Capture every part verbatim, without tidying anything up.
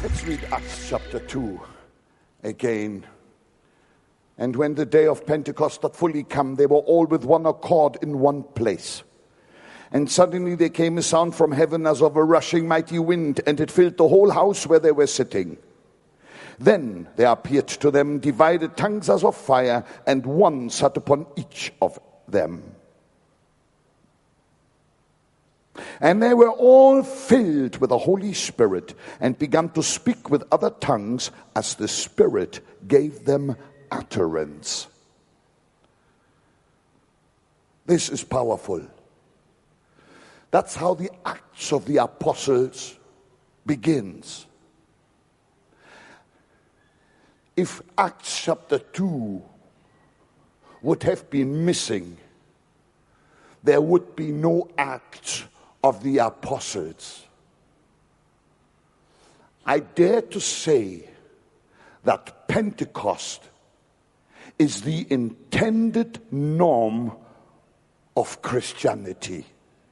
Let's read Acts chapter two again. And when the day of Pentecost had fully come, they were all with one accord in one place. And suddenly there came a sound from heaven as of a rushing mighty wind, and it filled the whole house where they were sitting. Then there appeared to them divided tongues as of fire, and one sat upon each of them. And they were all filled with the Holy Spirit, and began to speak with other tongues as the Spirit gave them utterance. This is powerful. That's how the Acts of the Apostles begins. If Acts chapter two would have been missing, there would be no Acts of the Apostles. I dare to say that Pentecost is the intended norm of Christianity.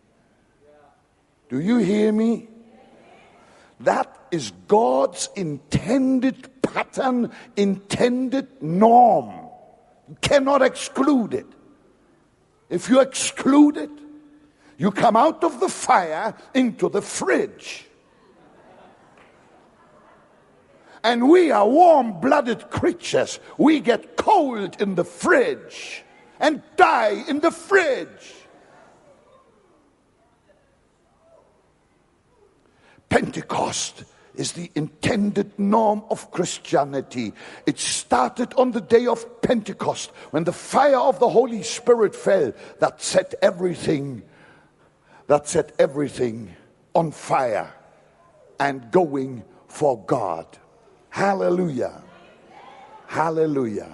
Do you hear me? That is God's intended pattern, intended norm. You cannot exclude it. If you exclude it, you come out of the fire into the fridge. And we are warm-blooded creatures. We get cold in the fridge and die in the fridge. Pentecost is the intended norm of Christianity. It started on the day of Pentecost, when the fire of the Holy Spirit fell, that set everything, that set everything on fire and going for God. Hallelujah. Hallelujah.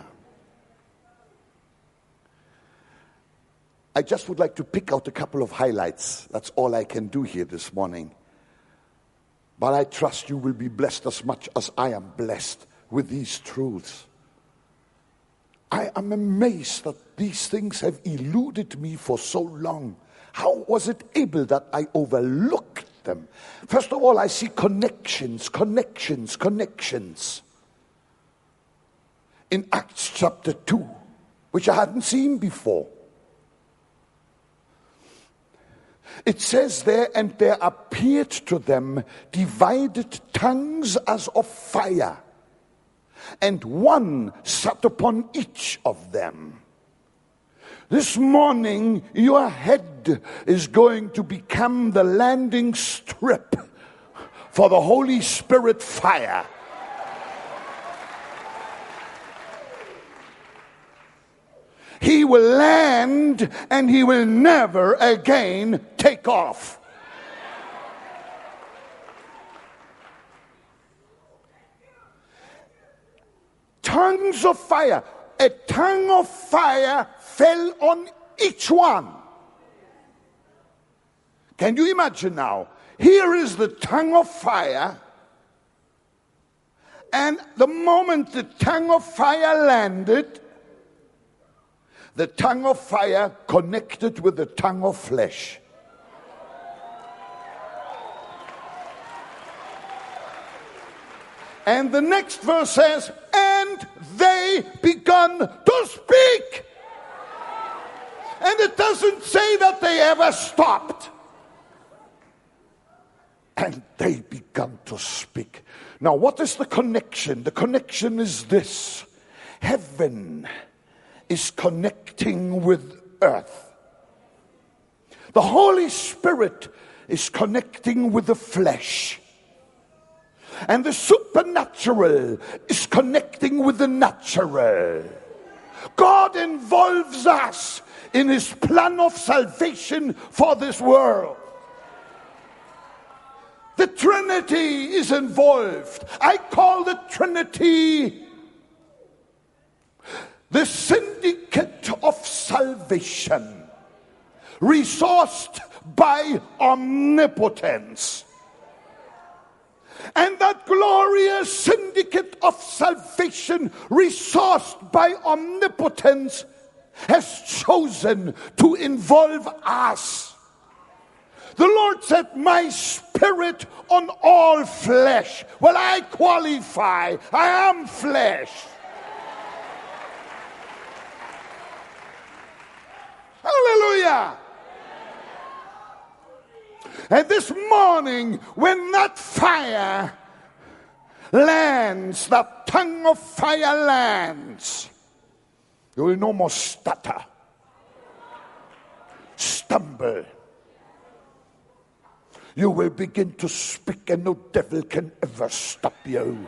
I just would like to pick out a couple of highlights. That's all I can do here this morning. But I trust you will be blessed as much as I am blessed with these truths. I am amazed that these things have eluded me for so long. How was it able that I overlooked them? First of all, I see connections, connections, connections in Acts chapter two, which I hadn't seen before. It says there, and there appeared to them divided tongues as of fire, and one sat upon each of them. This morning, your head is going to become the landing strip for the Holy Spirit fire. He will land and he will never again take off. Tongues of fire. A tongue of fire fell on each one. Can you imagine now? Here is the tongue of fire. And the moment the tongue of fire landed, the tongue of fire connected with the tongue of flesh. And the next verse says, and they begun to speak. And it doesn't say that they ever stopped. And they begun to speak. Now, what is the connection? The connection is this. Heaven is connecting with earth. The Holy Spirit is connecting with the flesh. And the supernatural is connecting with the natural. God involves us in his plan of salvation for this world. The Trinity is involved. I call the Trinity the syndicate of salvation, resourced by omnipotence. And that glorious syndicate of salvation, resourced by omnipotence, has chosen to involve us. The Lord said, my spirit spirit on all flesh. Well, I qualify. I am flesh. Hallelujah. And this morning, when that fire lands, that tongue of fire lands, you will no more stutter, stumble. You will begin to speak, and no devil can ever stop you.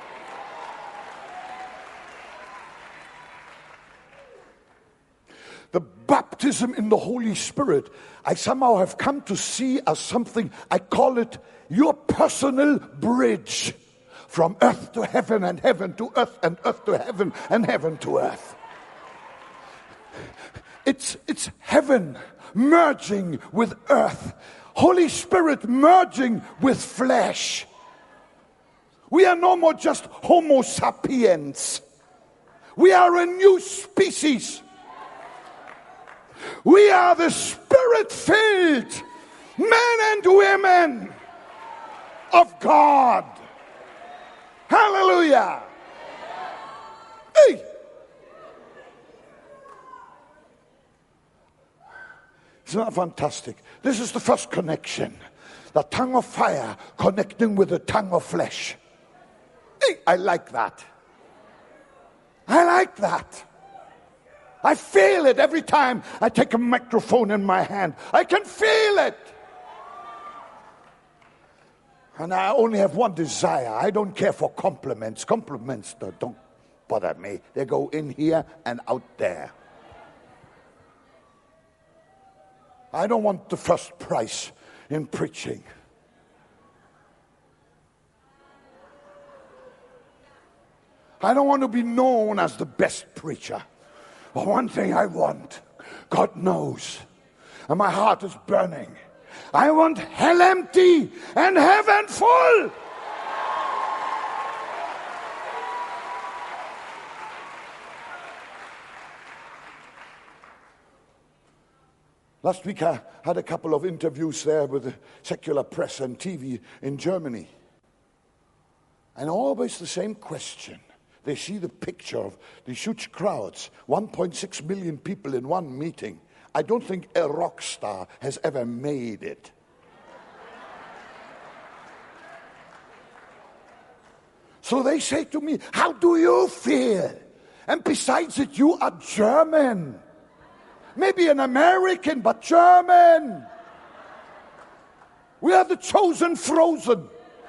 The baptism in the Holy Spirit, I somehow have come to see as something, I call it your personal bridge from earth to heaven and heaven to earth and earth to heaven and heaven to earth. It's, it's heaven merging with earth. Holy Spirit merging with flesh. We are no more just Homo sapiens. We are a new species. We are the Spirit-filled men and women of God. Hallelujah. Hey. Isn't that fantastic? This is the first connection. The tongue of fire connecting with the tongue of flesh. Hey, I like that. I like that. I feel it every time I take a microphone in my hand. I can feel it. And I only have one desire. I don't care for compliments. Compliments don't bother me. They go in here and out there. I don't want the first prize in preaching. I don't want to be known as the best preacher. But one thing I want, God knows, and my heart is burning. I want hell empty and heaven full. Last week I had a couple of interviews there with the secular press and T V in Germany. And always the same question. They see the picture of these huge crowds, one point six million people in one meeting. I don't think a rock star has ever made it. So they say to me, how do you feel? And besides it, you are German. Maybe an American, but German. We are the chosen frozen.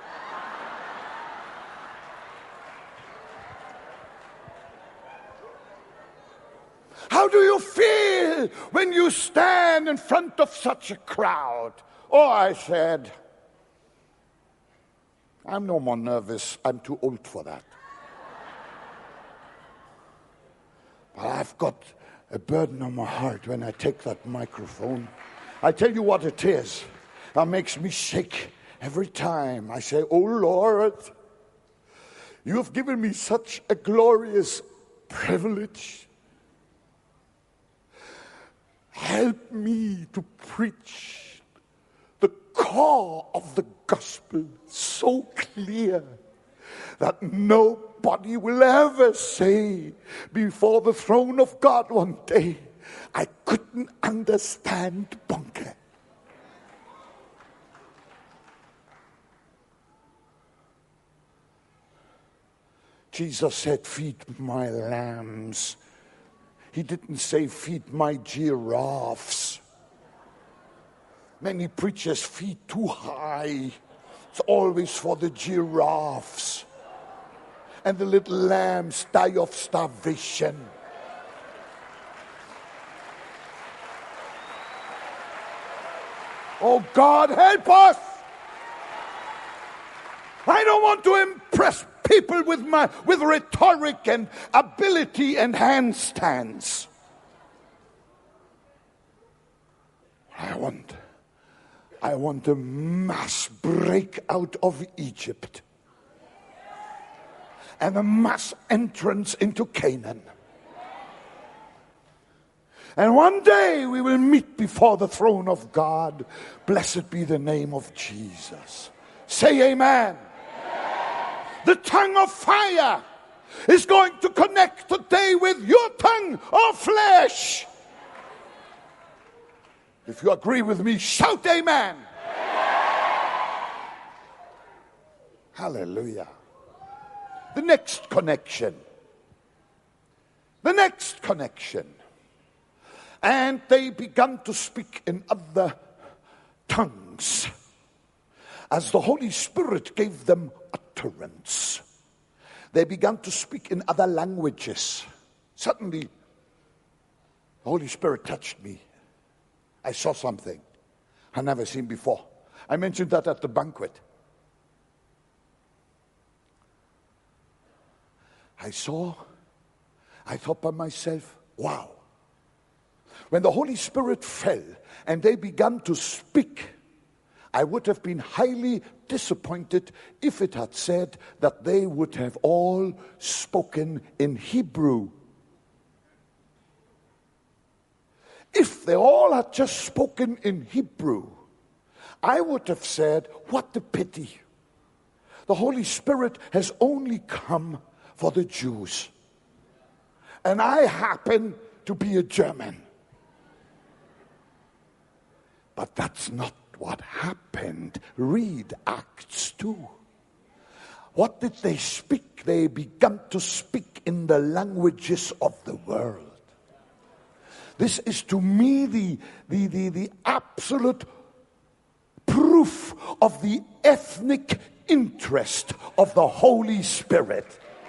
How do you feel when you stand in front of such a crowd? Oh, I said, I'm no more nervous. I'm too old for that. But I've got a burden on my heart when I take that microphone. I tell you what it is. That makes me shake every time. I say, oh Lord, you have given me such a glorious privilege. Help me to preach the core of the gospel so clear that nobody will ever say before the throne of God one day, I couldn't understand Bonke. Jesus said, feed my lambs. He didn't say, feed my giraffes. Many preachers feed too high. It's always for the giraffes. And the little lambs die of starvation. Oh God, help us! I don't want to impress people with my with rhetoric and ability and handstands. I want I want a mass breakout of Egypt and a mass entrance into Canaan. And one day we will meet before the throne of God. Blessed be the name of Jesus. Say amen. Amen. The tongue of fire is going to connect today with your tongue of flesh. If you agree with me, shout amen. Amen. Hallelujah. The next connection. The next connection. And they began to speak in other tongues as the Holy Spirit gave them utterance. They began to speak in other languages. Suddenly, the Holy Spirit touched me. I saw something I've never seen before. I mentioned that at the banquet. I saw, I thought by myself, wow. When the Holy Spirit fell and they began to speak, I would have been highly disappointed if it had said that they would have all spoken in Hebrew. If they all had just spoken in Hebrew, I would have said, what a pity. The Holy Spirit has only come for the Jews. And I happen to be a German. But that's not what happened. Read Acts two. What did they speak? They began to speak in the languages of the world. This is to me the, the, the, the absolute proof of the ethnic interest of the Holy Spirit.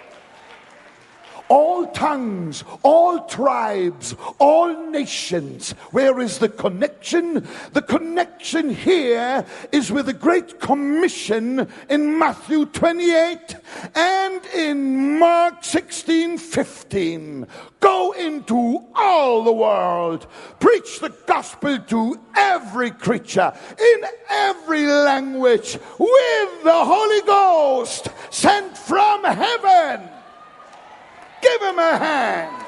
All tongues, all tribes, all nations. Where is the connection? The connection here is with the Great Commission in Matthew twenty-eight and in Mark sixteen fifteen. Go into all the world, preach the gospel to every creature, in every language, with the Holy Ghost sent from heaven. Give him a hand.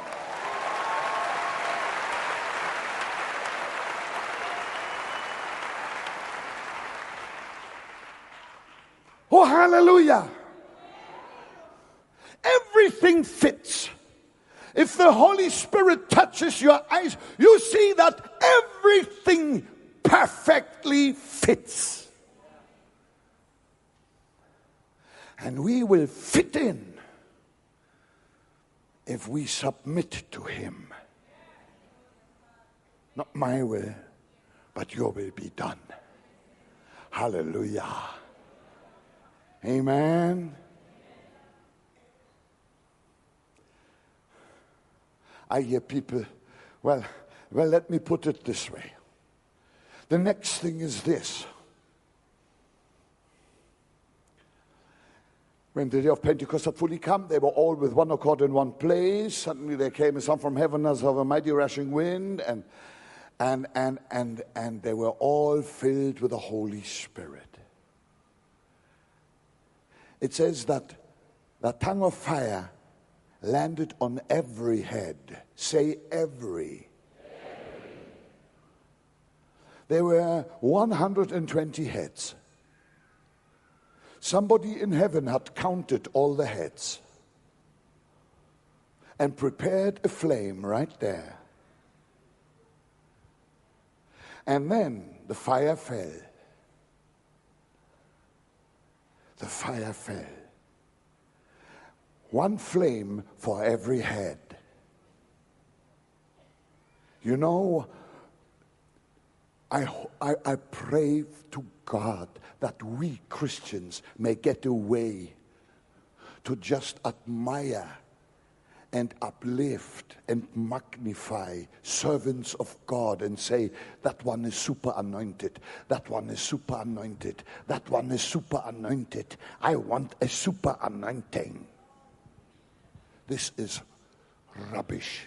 Oh, hallelujah. Everything fits. If the Holy Spirit touches your eyes, you see that everything perfectly fits. And we will fit in if we submit to him. Not my will, but your will be done. Hallelujah. Amen. I hear people, well, well, let me put it this way. The next thing is this. When the day of Pentecost had fully come, they were all with one accord in one place. Suddenly there came a sound from heaven as of a mighty rushing wind, and and and and and they were all filled with the Holy Spirit. It says that the tongue of fire landed on every head. Say every. every. There were one hundred twenty heads. Somebody in heaven had counted all the heads and prepared a flame right there. And then the fire fell. The fire fell. One flame for every head. You know, I, I, I pray to God that we Christians may get away to just admire and uplift and magnify servants of God and say, that one is super anointed, that one is super anointed, that one is super anointed. I want a super anointing. This is rubbish.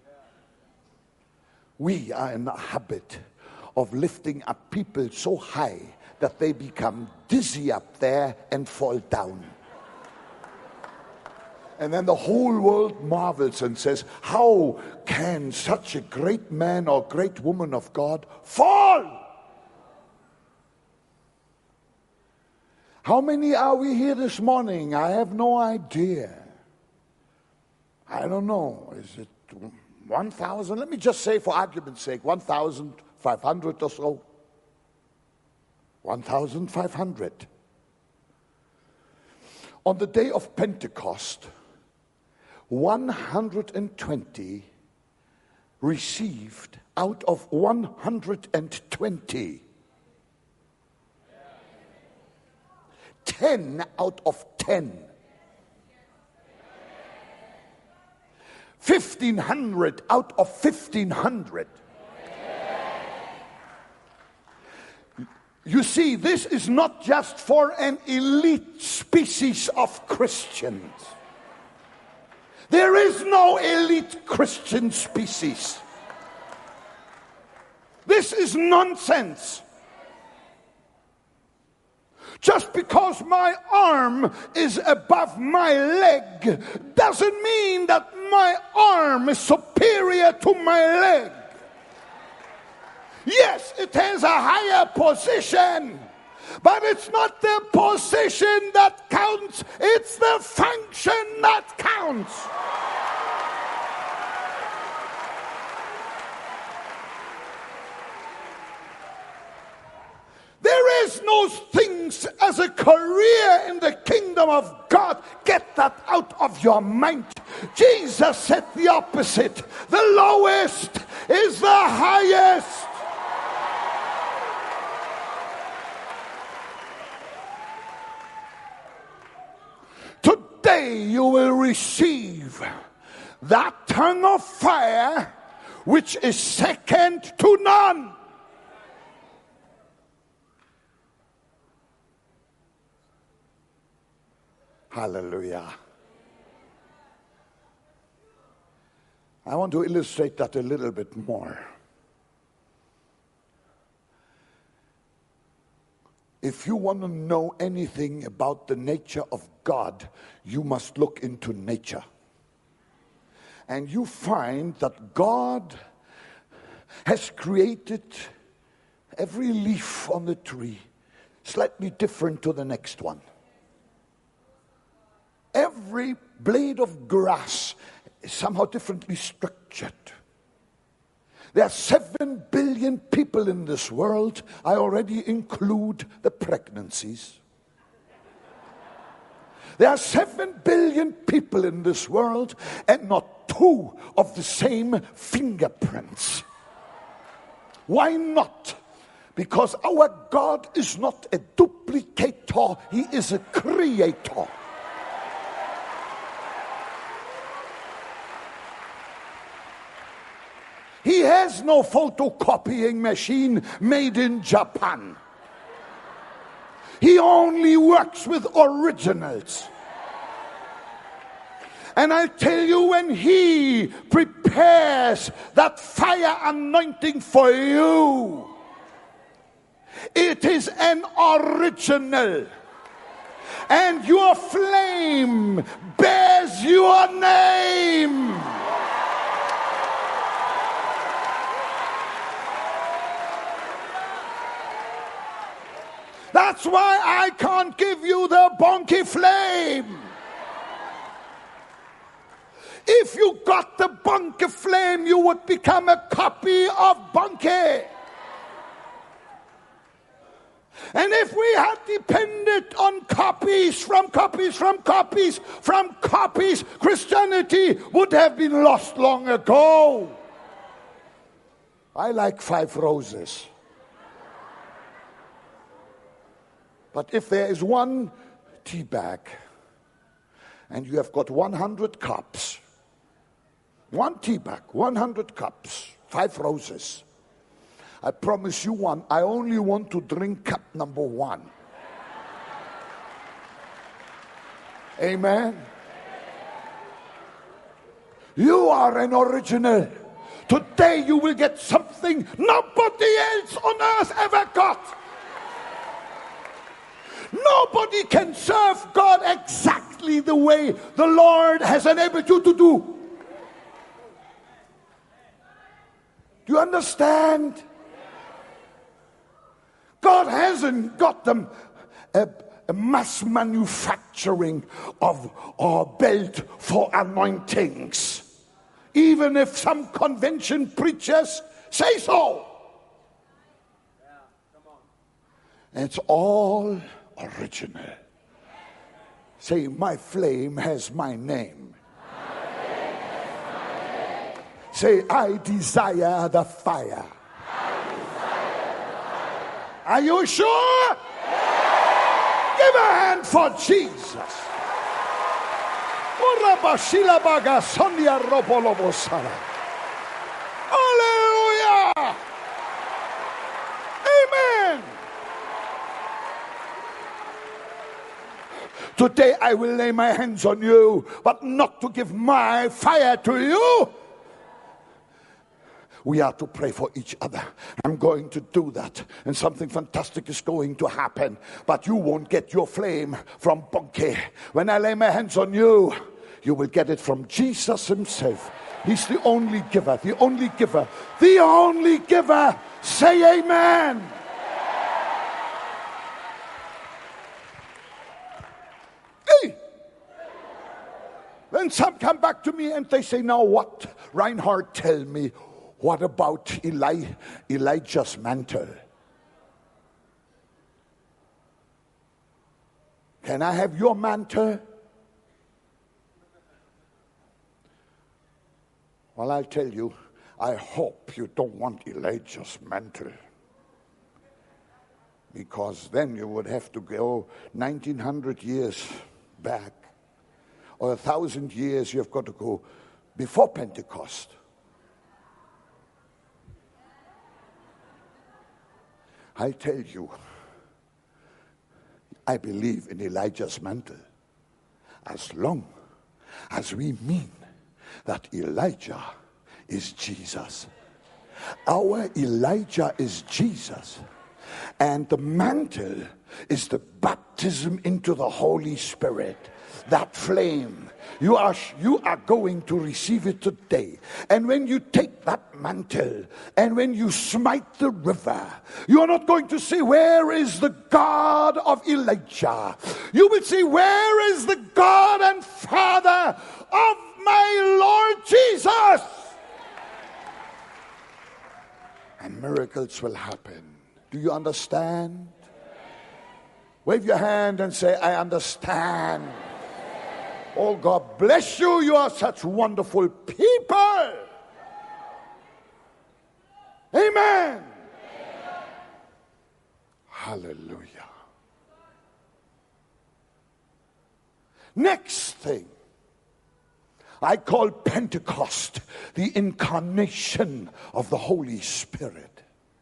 We are in the habit of lifting up people so high that they become dizzy up there and fall down. And then the whole world marvels and says, how can such a great man or great woman of God fall? How many are we here this morning? I have no idea. I don't know. Is it one thousand? Let me just say for argument's sake, one thousand five hundred or so. one thousand five hundred. On the day of Pentecost, one hundred twenty received out of one hundred twenty. ten out of ten. fifteen hundred out of fifteen hundred. You see, this is not just for an elite species of Christians. There is no elite Christian species. This is nonsense. Just because my arm is above my leg doesn't mean that my arm is superior to my leg. Yes, it has a higher position, but it's not the position that counts, it's the function that counts. There is no things as a career in the kingdom of God. Get that out of your mind. Jesus said the opposite. The lowest is the highest. Today you will receive that tongue of fire which is second to none. Hallelujah. I want to illustrate that a little bit more. If you want to know anything about the nature of God, you must look into nature. And you find that God has created every leaf on the tree slightly different to the next one. Every blade of grass is somehow differently structured. There are seven billion people in this world. I already include the pregnancies. There are seven billion people in this world and not two of the same fingerprints. Why not? Because our God is not a duplicator, He is a creator. He has no photocopying machine made in Japan. He only works with originals. And I tell you, when He prepares that fire anointing for you, it is an original. And your flame bears your name. That's why I can't give you the Bonke flame. If you got the Bonke flame, you would become a copy of Bonke. And if we had depended on copies from copies from copies from copies, Christianity would have been lost long ago. I like Five Roses. But if there is one tea bag and you have got one hundred cups, one tea bag, one hundred cups, Five Roses, I promise you one, I only want to drink cup number one. Amen. You are an original. Today you will get something nobody else on earth ever got. Nobody can serve God exactly exactly the way the Lord has enabled you to do. Do you understand? God hasn't got them a, a mass manufacturing of or built for anointings. Even if some convention preachers say so. It's all original. Say, my flame has my name. Say, I desire the fire. Are you sure? Yeah. Give a hand for Jesus. Hallelujah. Amen. Today I will lay my hands on you, but not to give my fire to you. We are to pray for each other. I'm going to do that. And something fantastic is going to happen. But you won't get your flame from Bunky. When I lay my hands on you, you will get it from Jesus himself. He's the only giver, the only giver, the only giver. Say amen. Hey. Then some come back to me and they say, now what? Reinhard, tell me. What about Eli, Elijah's mantle? Can I have your mantle? Well, I'll tell you, I hope you don't want Elijah's mantle. Because then you would have to go nineteen hundred years back. Or a thousand years, you've got to go before Pentecost. I tell you, I believe in Elijah's mantle as long as we mean that Elijah is Jesus. Our Elijah is Jesus. And the mantle is the baptism into the Holy Spirit. That flame, you are you are going to receive it today. And when you take that mantle and when you smite the river, you are not going to say, where is the God of Elijah? You will say, where is the God and Father of my Lord Jesus? And miracles will happen. Do you understand? Wave your hand and say, I understand. Oh, God bless you. You are such wonderful people. Amen. Amen. Hallelujah. Next thing, I call Pentecost the incarnation of the Holy Spirit.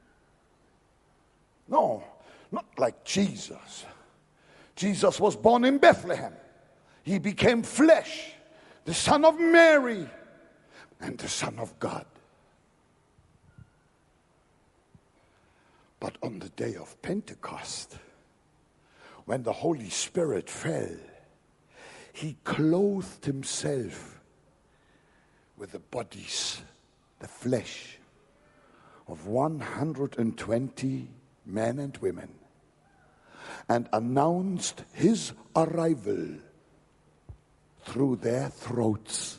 No, not like Jesus. Jesus was born in Bethlehem. He became flesh, the Son of Mary, and the Son of God. But on the day of Pentecost, when the Holy Spirit fell, he clothed himself with the bodies, the flesh of one hundred twenty men and women, and announced his arrival through their throats.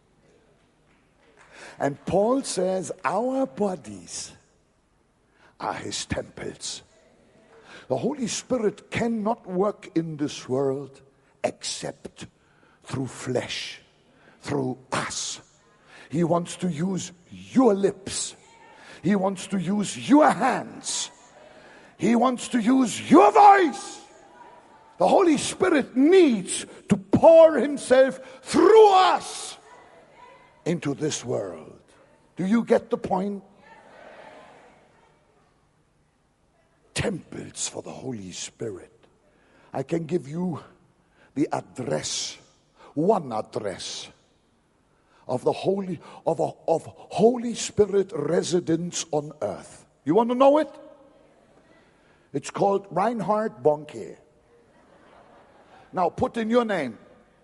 And Paul says our bodies are his temples. The Holy Spirit cannot work in this world except through flesh, through us. He wants to use your lips. He wants to use your hands. He wants to use your voice. The Holy Spirit needs to pour himself through us into this world. Do you get the point? Temples for the Holy Spirit. I can give you the address, one address of the Holy of, a, of Holy Spirit residence on earth. You want to know it? It's called Reinhard Bonnke. Now put in your name,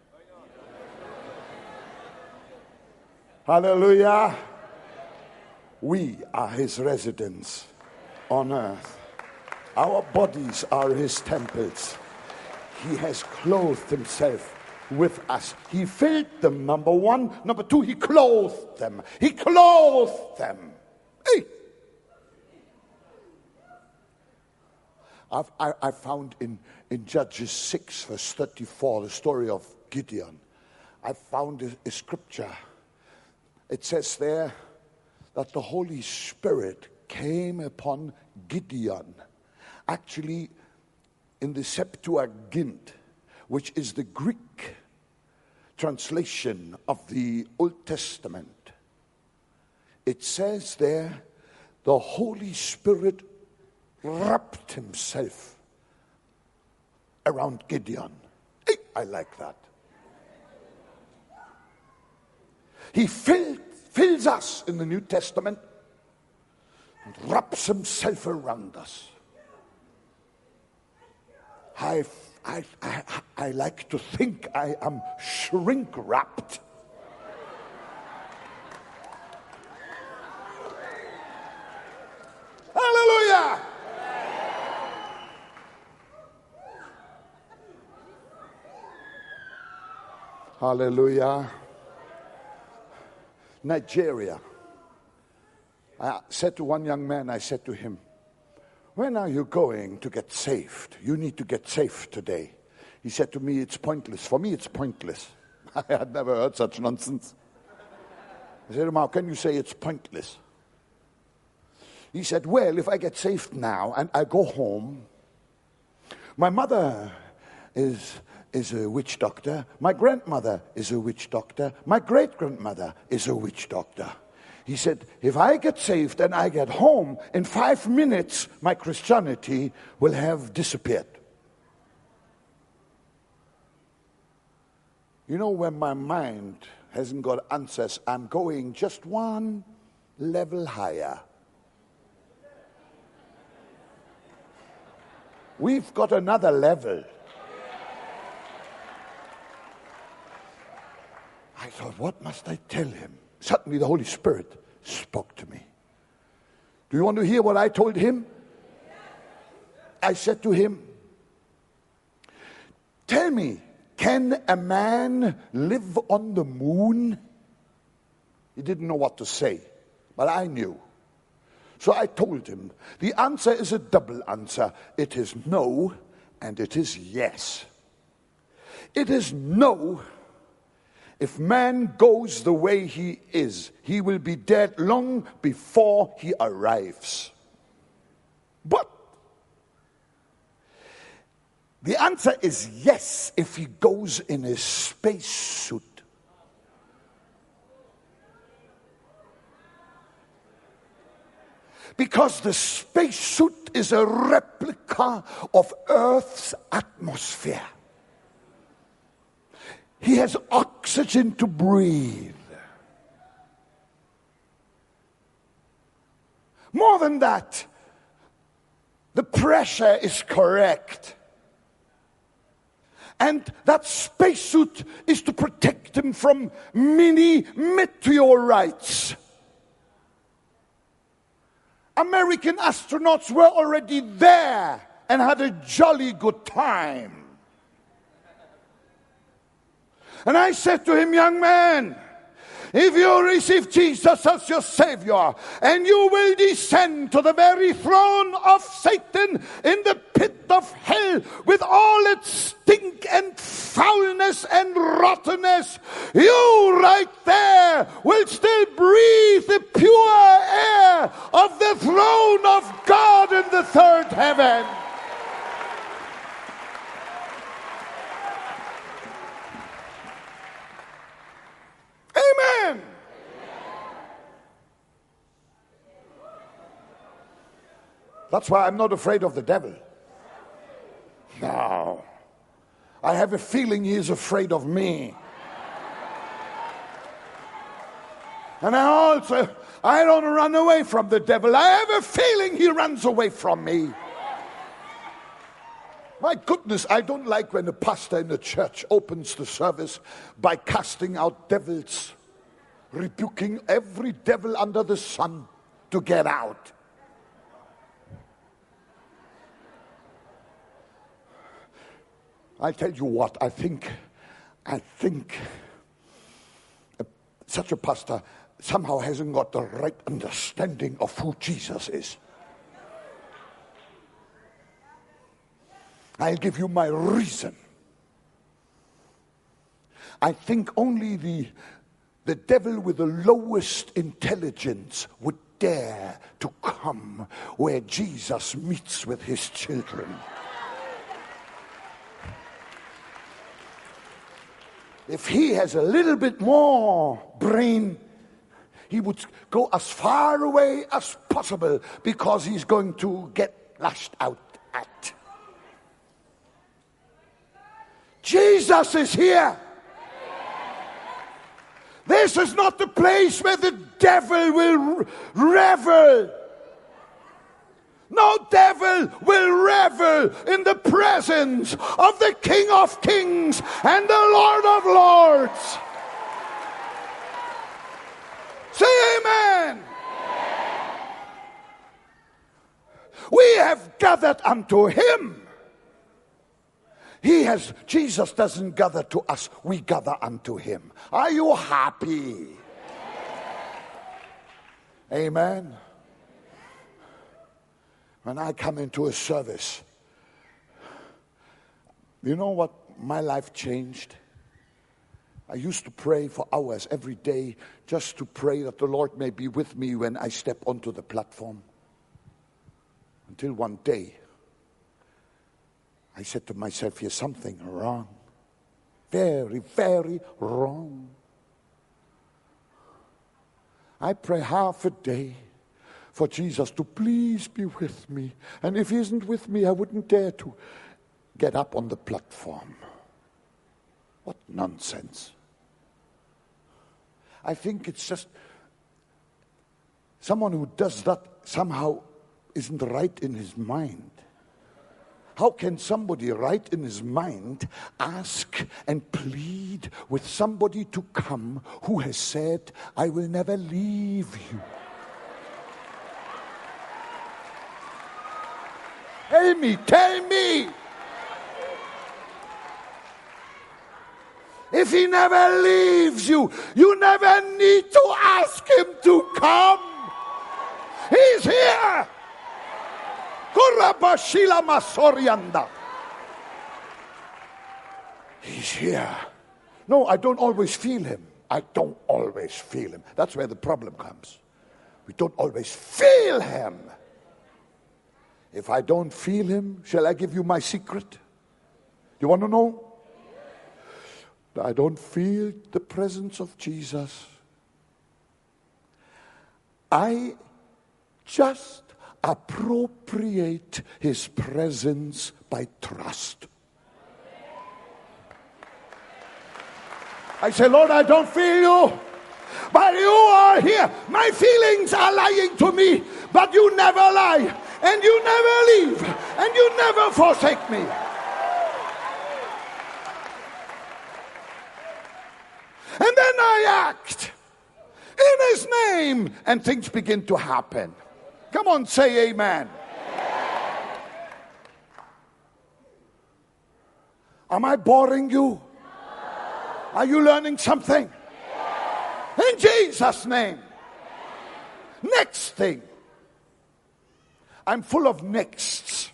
Hallelujah. We are his residents on earth. Our bodies are his temples. He has clothed himself with us. He filled them, number one. Number two, he clothed them. He clothed them. Hey. I've, I, I found in, in Judges six, verse thirty-four, the story of Gideon. I found a, a scripture. It says there that the Holy Spirit came upon Gideon. Actually, in the Septuagint, which is the Greek translation of the Old Testament, it says there, the Holy Spirit wrapped himself around Gideon. Hey, I like that. He filled, fills us in the New Testament and wraps himself around us. I, I, I, I like to think I am shrink-wrapped. Hallelujah! Hallelujah. Nigeria. I said to one young man, I said to him, when are you going to get saved? You need to get saved today. He said to me, it's pointless. For me, it's pointless. I had never heard such nonsense. I said to him, how can you say it's pointless? He said, well, if I get saved now and I go home, my mother is, is a witch doctor. My grandmother is a witch doctor. My great-grandmother is a witch doctor. He said, if I get saved and I get home, in five minutes, my Christianity will have disappeared. You know, when my mind hasn't got answers, I'm going just one level higher. We've got another level. I thought, what must I tell him? Suddenly the Holy Spirit spoke to me. Do you want to hear what I told him? I said to him, tell me, can a man live on the moon? He didn't know what to say, but I knew. So I told him, the answer is a double answer. It is no, and it is yes. It is no. If man goes the way he is, he will be dead long before he arrives. But the answer is yes if he goes in a spacesuit. Because the spacesuit is a replica of Earth's atmosphere. He has oxygen to breathe. More than that, the pressure is correct. And that spacesuit is to protect him from mini meteorites. American astronauts were already there and had a jolly good time. And I said to him, young man, if you receive Jesus as your Savior, and you will descend to the very throne of Satan in the pit of hell with all its stink and foulness and rottenness, you right there will still breathe the pure air of the throne of God in the third heaven. Amen. That's why I'm not afraid of the devil. No. I have a feeling he is afraid of me. And I also, I don't run away from the devil. I have a feeling he runs away from me. My goodness, I don't like when a pastor in the church opens the service by casting out devils. rebuking every devil under the sun to get out. I tell you what, I think, I think uh, such a pastor somehow hasn't got the right understanding of who Jesus is. I'll give you my reason. I think only the, the devil with the lowest intelligence would dare to come where Jesus meets with his children. If he has a little bit more brain, he would go as far away as possible because he's going to get lashed out at. Jesus is here. This is not the place where the devil will revel. No devil will revel in the presence of the King of Kings and the Lord of Lords. Say amen. We have gathered unto him. He has, Jesus doesn't gather to us, we gather unto him. Are you happy? Amen. When I come into a service, you know what my life changed? I used to pray for hours every day just to pray that the Lord may be with me when I step onto the platform. Until one day, I said to myself, here's something wrong. Very, very wrong. I pray half a day for Jesus to please be with me. And if he isn't with me, I wouldn't dare to get up on the platform. What nonsense. I think it's just someone who does that somehow isn't right in his mind. How can somebody right in his mind ask and plead with somebody to come who has said, I will never leave you? Tell me, tell me. If he never leaves you, you never need to ask him to come. He's here. He's here. No, I don't always feel him. I don't always feel him. That's where the problem comes. We don't always feel him. If I don't feel him, shall I give you my secret? You want to know? I don't feel the presence of Jesus. I just appropriate his presence by trust. I say, Lord, I don't feel you, but you are here. My feelings are lying to me, but you never lie, and you never leave, and you never forsake me. And then I act in his name, and things begin to happen. Come on, say amen. Amen. Am I boring you? No. Are you learning something? Yes. In Jesus' name. Yes. Next thing. I'm full of nexts.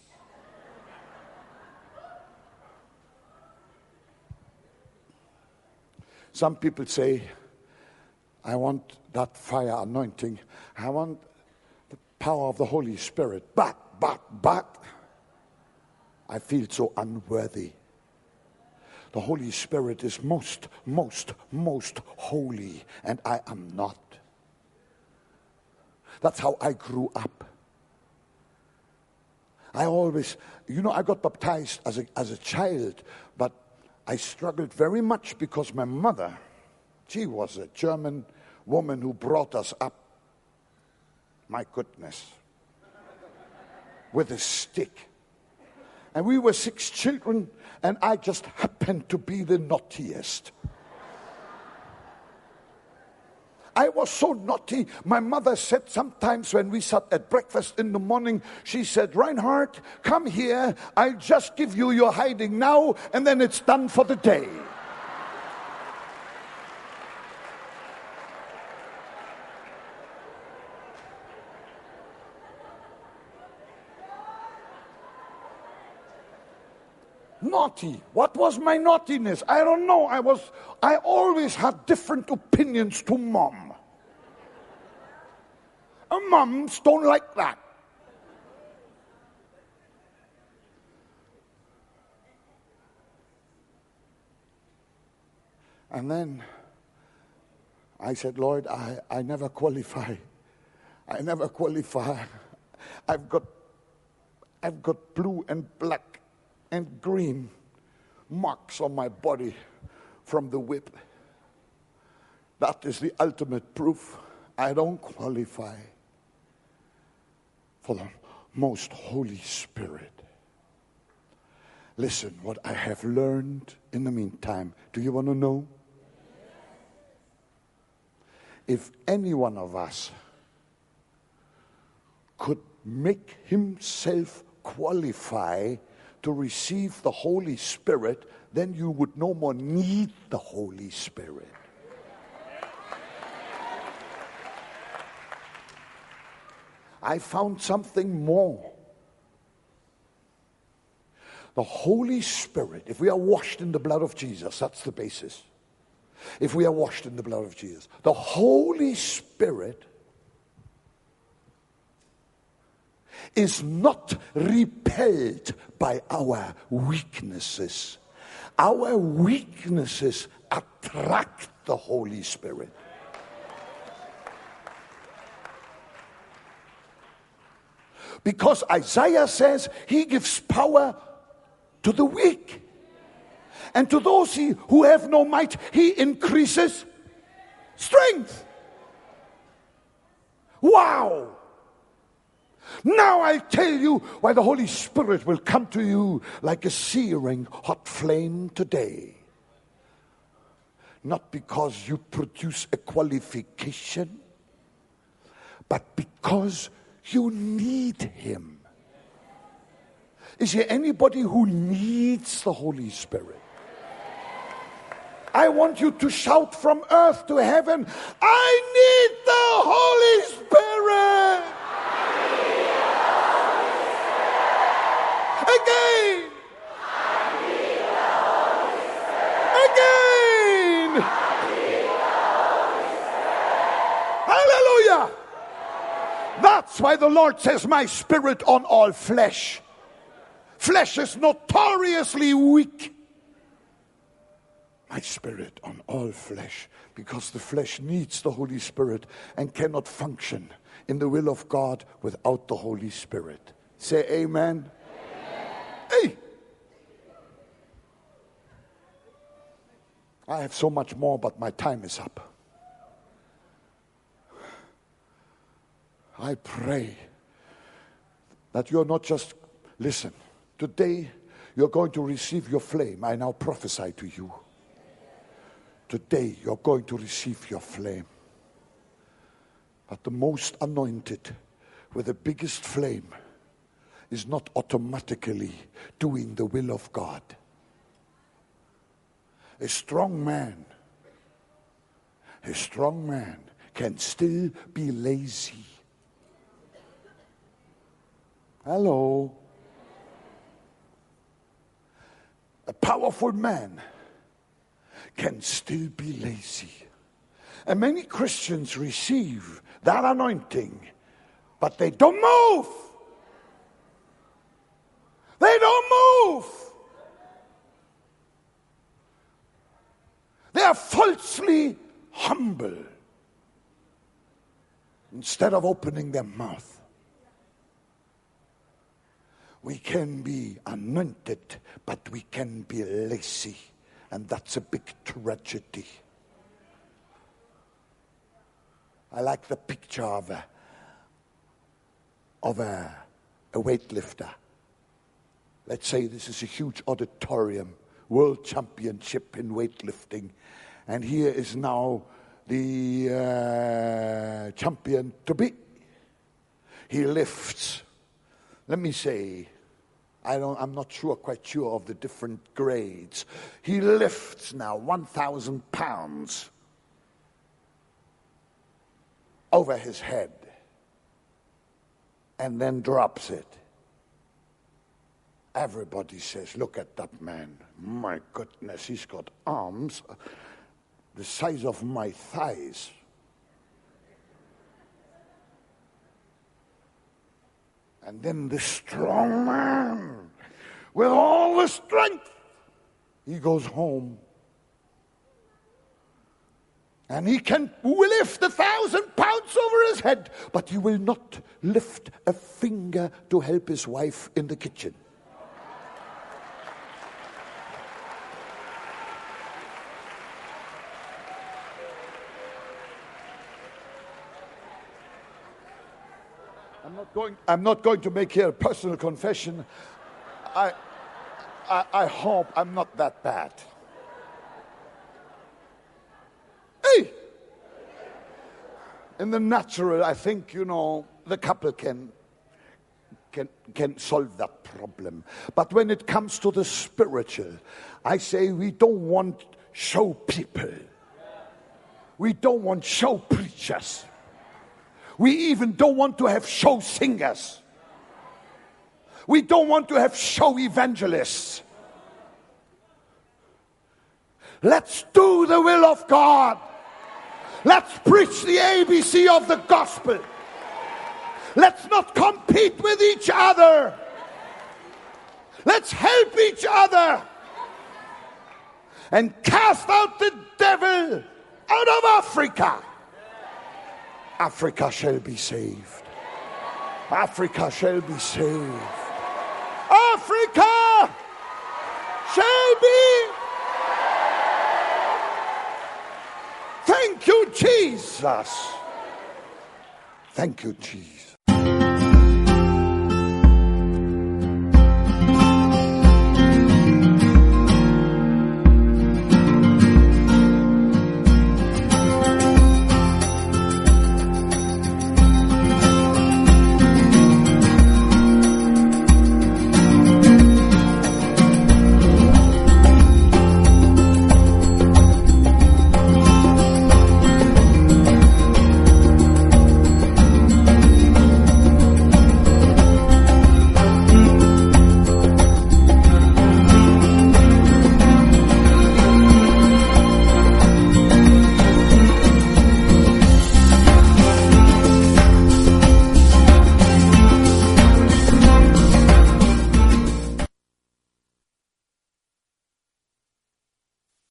Some people say, I want that fire anointing. I want the power of the Holy Spirit. But, but, but, I feel so unworthy. The Holy Spirit is most, most, most holy, and I am not. That's how I grew up. I always, you know, I got baptized as a, as a child, but I struggled very much because my mother, she was a German woman who brought us up, my goodness, with a stick. And we were six children, and I just happened to be the naughtiest. I was so naughty. My mother said sometimes when we sat at breakfast in the morning, she said, Reinhard, come here. I'll just give you your hiding now, and then it's done for the day. Naughty. What was my naughtiness? I don't know. I was, I always had different opinions to mom. And moms don't like that. And then I said, Lord, I, I never qualify. I never qualify. I've got, I've got blue and black and green marks on my body from the whip. That is the ultimate proof. I don't qualify for the most Holy Spirit. Listen, what I have learned in the meantime. Do you want to know? If any one of us could make himself qualify to receive the Holy Spirit, then you would no more need the Holy Spirit. I found something more. The Holy Spirit, if we are washed in the blood of Jesus, that's the basis. If we are washed in the blood of Jesus, the Holy Spirit is not repelled by our weaknesses. Our weaknesses attract the Holy Spirit. Because Isaiah says he gives power to the weak. And to those who have no might, he increases strength. Wow! Now I tell you why the Holy Spirit will come to you like a searing hot flame today. Not because you produce a qualification, but because you need him. Is there anybody who needs the Holy Spirit? I want you to shout from earth to heaven, I need the Holy Spirit! Again! Again! Hallelujah! That's why the Lord says, my spirit on all flesh. Flesh is notoriously weak. My spirit on all flesh, because the flesh needs the Holy Spirit and cannot function in the will of God without the Holy Spirit. Say amen. Hey! I have so much more, but my time is up. I pray that you're not just, listen, today you're going to receive your flame. I now prophesy to you. Today you're going to receive your flame. But the most anointed with the biggest flame is not automatically doing the will of God. A strong man, a strong man can still be lazy. Hello. A powerful man can still be lazy. And many Christians receive that anointing, but they don't move. They don't move. They are falsely humble instead of opening their mouth. We can be anointed, but we can be lazy. And that's a big tragedy. I like the picture of a, of a, a weightlifter. Let's say this is a huge auditorium, world championship in weightlifting. And here is now the uh, champion to be. He lifts, let me say, I don't, I'm not sure, quite sure of the different grades. He lifts now one thousand pounds over his head and then drops it. Everybody says, look at that man. My goodness, he's got arms the size of my thighs. And then the strong man, with all the strength, he goes home. And he can lift a thousand pounds over his head, but he will not lift a finger to help his wife in the kitchen. I'm not going, I'm not going to make here a personal confession. I, I, I hope I'm not that bad. Hey! In the natural, I think, you know, the couple can, can, can solve that problem. But when it comes to the spiritual, I say we don't want show people. We don't want show preachers. We even don't want to have show singers. We don't want to have show evangelists. Let's do the will of God. Let's preach the A B C of the gospel. Let's not compete with each other. Let's help each other and cast out the devil out of Africa. Africa shall be saved. Africa shall be saved. Africa shall be. Thank you, Jesus. Thank you, Jesus.